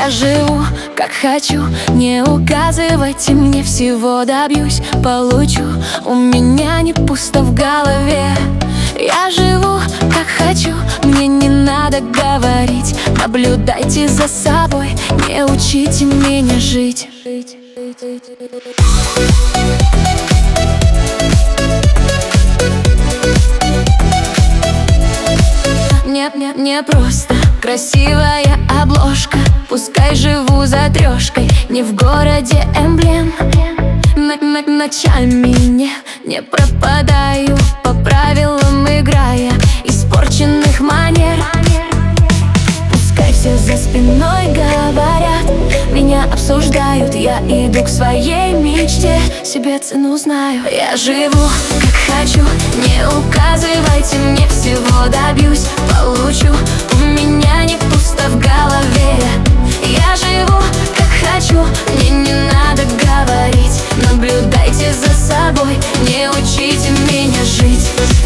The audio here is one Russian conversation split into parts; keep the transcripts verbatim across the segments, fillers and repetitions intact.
Я живу как хочу, не указывайте мне, всего добьюсь, получу. У меня не пусто в голове. Я живу как хочу, мне не надо говорить. Наблюдайте за собой, не учите меня жить. Нет, нет, не просто красивая обложка. Пускай живу за трешкой, не в городе эмблем. Н -н Ночами не, не пропадаю, по правилам играя испорченных манер. Пускай все за спиной говорят, меня обсуждают, я иду к своей мечте, себе цену знаю. Я живу как хочу, не указывайте мне, всего добьюсь, получу. У меня не пусто в голове. Я живу как хочу, мне не надо говорить. Наблюдайте за собой, не учите меня жить.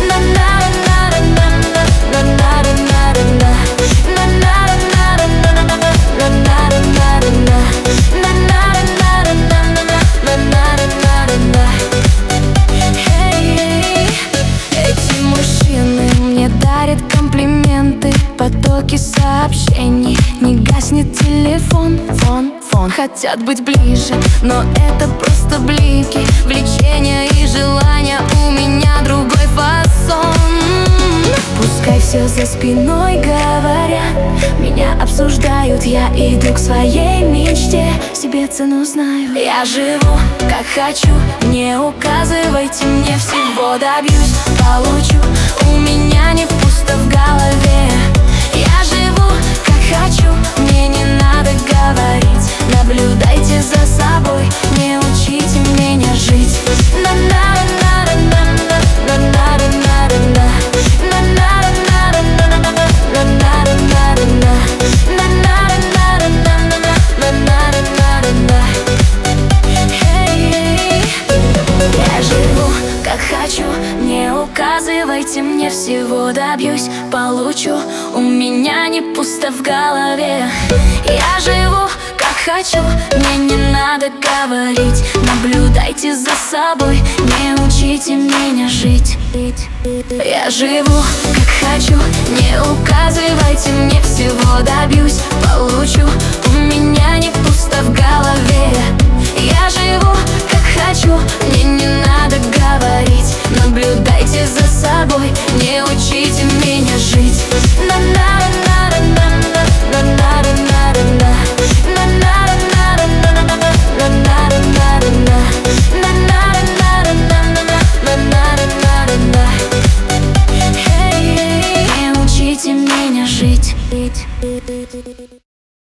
Эти мужчины мне дарят комплименты, потоки сообщений, не гаснет телефон, фон, фон. Хотят быть ближе, но это просто блики, влечения и желания, у меня другой фасон. Пускай все за спиной говорят, меня обсуждают, я иду к своей мечте, себе цену знаю. Я живу как хочу, не указывайте мне, всего добьюсь, получу. У меня не пусто в голове. Я живу как хочу, мне не надо говорить. Наблюдайте за собой, не учите меня жить. Я живу как хочу, не указывайте мне, всего добьюсь, получу. У меня не пусто в голове. Я живу как хочу, мне не надо говорить. Наблюдайте за собой, не учите меня жить. Я живу как хочу, не указывайте мне, всего добьюсь, получу. У меня не пусто в голове. Я живу как хочу, мне не надо говорить. Наблюдайте за собой, не учите меня жить. Не учите меня жить.